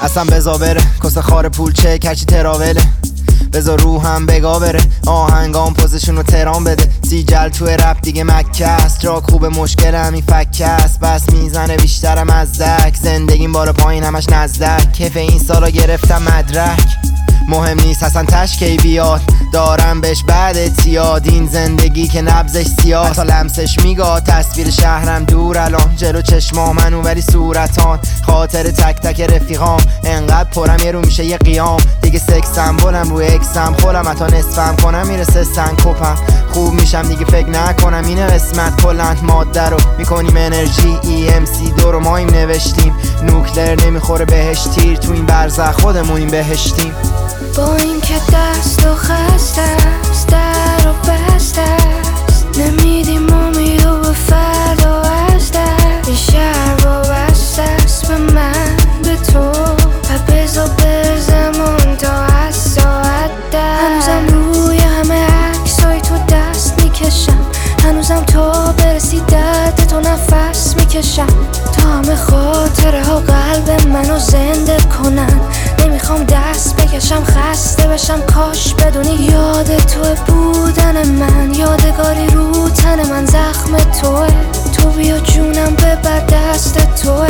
اصلا بزا بره کس خار پول چه کچی تراوله بذار روحم بگا بره آهنگام پوزشونو ترام بده سیجل توی رپ دیگه مکه است راک خوب مشکل همین فکه است بس میزنه بیشترم از دک زندگیم بالا پایین همش نزدک کیف این سالا گرفتم مدرک مهم نیست اصلا تشکی بیاد دارم بهش بعد اعتیاد این زندگی که نبزش سیاه تا لمسش میگاه تصویر شهرم دور الان جلو چشما منو ولی صورتان خاطر تک تک رفیقام انقدر پرم یه رو میشه یه قیام دیگه سکس سمبولم روی اکسم خولم حتی نصفم کنم میرسه سنکوپم خوب میشم دیگه فکر نکنم اینه قسمت کلند ماده رو میکنیم انرژی EMC دو رو ماییم نوشتیم نوکلر نمیخوره بهش تیر تو این برزخ خودمونیم بهشتیم با این که دست و خسته است در و بسته است نمیدیم امید و به فردا از دست این شهر وابسته است به من به تو و بذار برزمون تا از ساعت ده هنوزم روی همه عکسای تو دست میکشم هنوزم تا برسی درد تو نفس میکشم تا همه خاطره ها قلب منو زنده کنن نمیخوام دست بکشم خسته بشم کاش بدونی یاد توه بودن من یادگاری رو تن من زخم توه تو بیا جونم ببر دست توه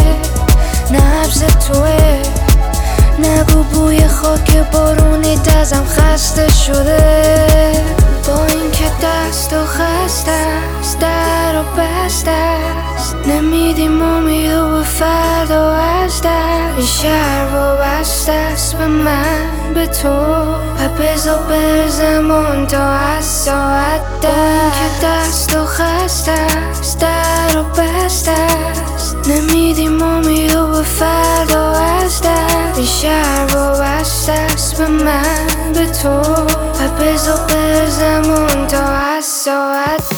نبض توه نگو بوی خاک بارونی دزم خسته شده با این که دست و خسته است در و بسته است نمیدیم امید و به فردا از دست این شهر وابسته است به من به تو و بذار برزمون تا از ساعت ده این که دست و خسته است در و بسته است نمیدیم امید و به فردا از دست این شهر وابسته است به من به تو و بذار برزمون تا از ساعت